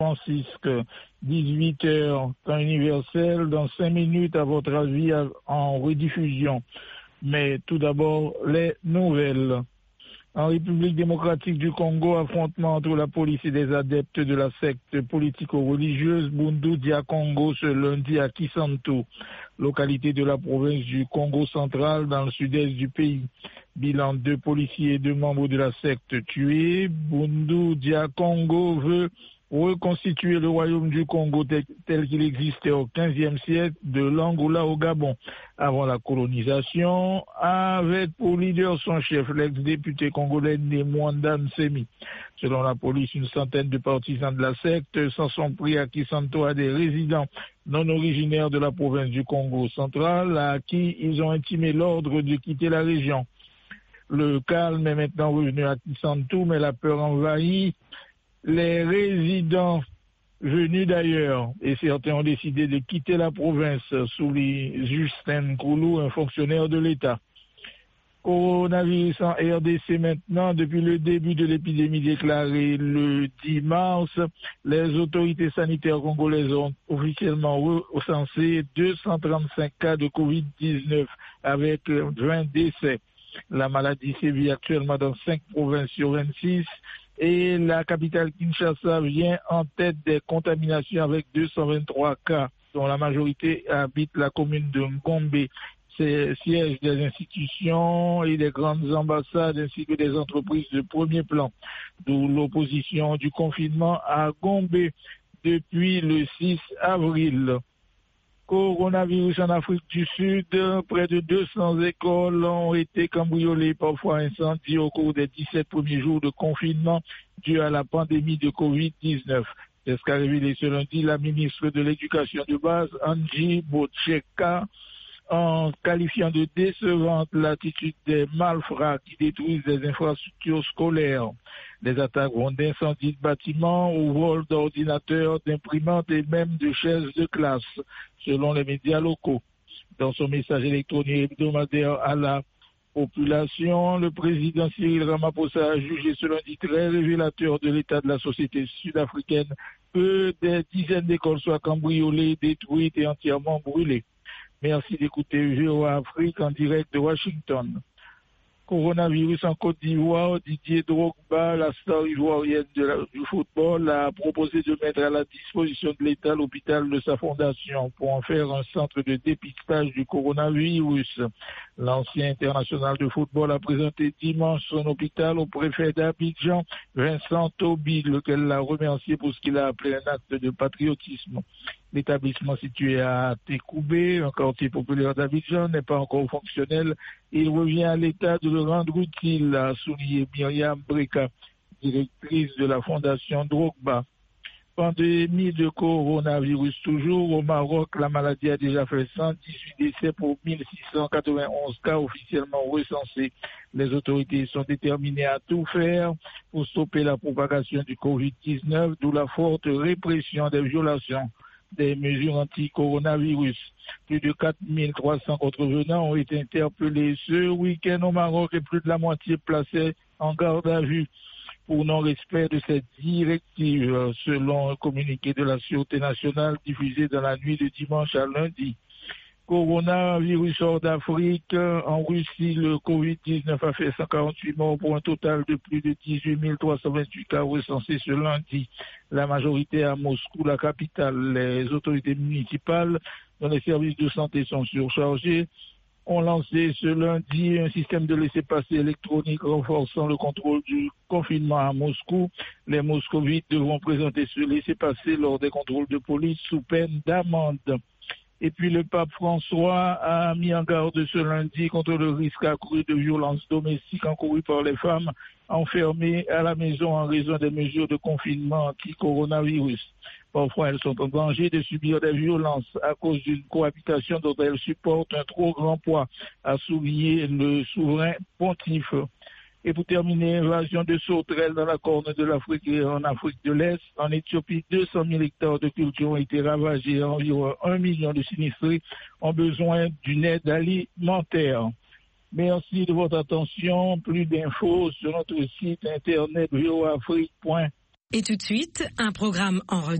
Francisque, 18h, temps universel, dans 5 minutes, à votre avis, en rediffusion. Mais tout d'abord, les nouvelles. En République démocratique du Congo, affrontement entre la police et des adeptes de la secte politico-religieuse Bundu Dia Congo ce lundi à Kisantu, localité de la province du Congo central dans le sud-est du pays. Bilan 2 policiers et 2 membres de la secte tués. Bundu Dia Congo veut reconstituer le royaume du Congo tel qu'il existait au XVe siècle de l'Angola au Gabon, avant la colonisation, avec pour leader son chef, l'ex-député congolais Mwanda Nsemi. Selon la police, une centaine de partisans de la secte s'en sont pris à Kisantu à des résidents non originaires de la province du Congo central, à qui ils ont intimé l'ordre de quitter la région. Le calme est maintenant revenu à Kisantu, mais la peur envahit les résidents venus d'ailleurs, et certains ont décidé de quitter la province sous les Justin Koulou, un fonctionnaire de l'État. Coronavirus en RDC maintenant, depuis le début de l'épidémie déclarée le 10 mars, les autorités sanitaires congolaises ont officiellement recensé 235 cas de Covid-19 avec 20 décès. La maladie sévit actuellement dans 5 provinces sur 26 et la capitale Kinshasa vient en tête des contaminations avec 223 cas, dont la majorité habite la commune de Ngombe. C'est siège des institutions et des grandes ambassades ainsi que des entreprises de premier plan, d'où l'opposition du confinement à Gombe depuis le 6 avril. Coronavirus en Afrique du Sud, près de 200 écoles ont été cambriolées, parfois incendiées au cours des 17 premiers jours de confinement dû à la pandémie de Covid-19. C'est ce qu'a révélé ce lundi la ministre de l'Éducation de base, Angie Bocheka, en qualifiant de décevante l'attitude des malfrats qui détruisent des infrastructures scolaires. Les attaques vont d'incendies de bâtiments au vol d'ordinateurs, d'imprimantes et même de chaises de classe, selon les médias locaux. Dans son message électronique hebdomadaire à la population, le président Cyril Ramaphosa a jugé ce lundi très révélateur de l'état de la société sud-africaine que des dizaines d'écoles soient cambriolées, détruites et entièrement brûlées. Merci d'écouter VOA Afrique en direct de Washington. Coronavirus en Côte d'Ivoire, Didier Drogba, la star ivoirienne du football, a proposé de mettre à la disposition de l'État l'hôpital de sa fondation pour en faire un centre de dépistage du coronavirus. L'ancien international de football a présenté dimanche son hôpital au préfet d'Abidjan, Vincent Tobi, lequel l'a remercié pour ce qu'il a appelé un acte de patriotisme. L'établissement situé à Tekoubé, un quartier populaire d'Abidjan, n'est pas encore fonctionnel. Il revient à l'État de le rendre utile, a souligné Myriam Breka, directrice de la fondation Drogba. Pandémie de coronavirus toujours. Au Maroc, la maladie a déjà fait 118 décès pour 1691 cas officiellement recensés. Les autorités sont déterminées à tout faire pour stopper la propagation du Covid-19, d'où la forte répression des violations des mesures anti-coronavirus. Plus de 4300 contrevenants ont été interpellés ce week-end au Maroc et plus de la moitié placés en garde à vue pour non-respect de cette directive, selon un communiqué de la Sûreté nationale diffusé dans la nuit de dimanche à lundi. Coronavirus hors d'Afrique. En Russie, le Covid-19 a fait 148 morts pour un total de plus de 18 328 cas recensés ce lundi. La majorité à Moscou, la capitale. Les autorités municipales, dont les services de santé sont surchargés, ont lancé ce lundi un système de laissez-passer électronique renforçant le contrôle du confinement à Moscou. Les moscovites devront présenter ce laissez-passer lors des contrôles de police sous peine d'amende. Et puis le pape François a mis en garde ce lundi contre le risque accru de violences domestiques encourues par les femmes enfermées à la maison en raison des mesures de confinement anti-coronavirus. Parfois, elles sont en danger de subir des violences à cause d'une cohabitation dont elles supportent un trop grand poids, a souligné le souverain pontife. Et pour terminer, invasion de sauterelles dans la corne de l'Afrique et en Afrique de l'Est. En Éthiopie, 200 000 hectares de culture ont été ravagés. Environ 1 million de sinistrés ont besoin d'une aide alimentaire. Merci de votre attention. Plus d'infos sur notre site internet voafrique.com. Et tout de suite, un programme en rediffusion.